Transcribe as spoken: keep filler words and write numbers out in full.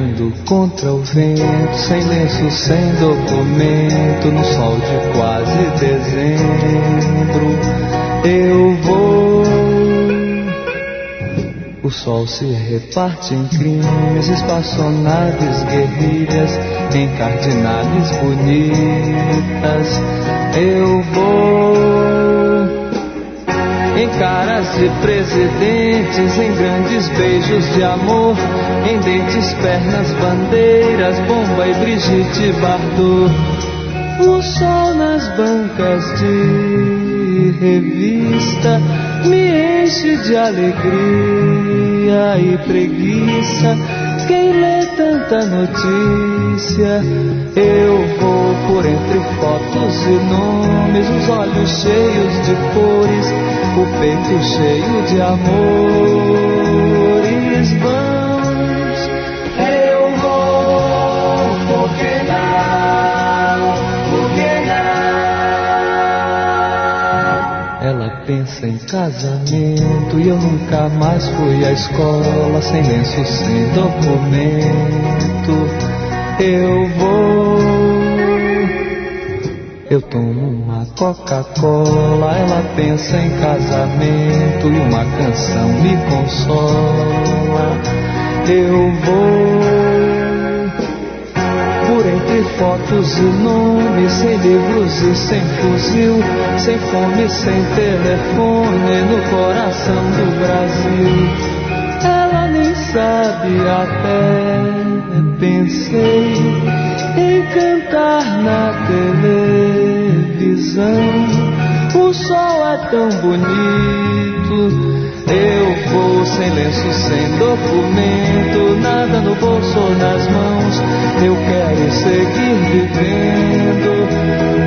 remando contra o vento, sem lenço, sem documento, no sol de quase dezembro. Eu vou. O sol se reparte em crimes, espaçonaves, guerrilhas, em cardinales bonitas. Eu vou em caras de presidentes, em grandes beijos de amor, em dentes, pernas, bandeiras, Bomba e Brigitte Bardot. O sol nas bancas de revista me enche de alegria e preguiça. Quem lê tanta notícia? Eu vou por entre fotos e nomes, os olhos cheios de cores, o peito cheio de amores. Vamos, eu vou, por que não, por que não? Ela pensa em casamento e eu nunca mais fui à escola, sem lenço, sem documento. Eu vou, eu tomo uma Coca-Cola, ela pensa em casamento e uma canção me consola. Eu vou por entre fotos e nomes, sem livros e sem fuzil, sem fome, sem telefone, no coração do Brasil. Ela nem sabe, até pensei em cantar na televisão. O sol é tão bonito. Eu vou sem lenço, sem documento, nada no bolso ou nas mãos. Eu quero seguir vivendo.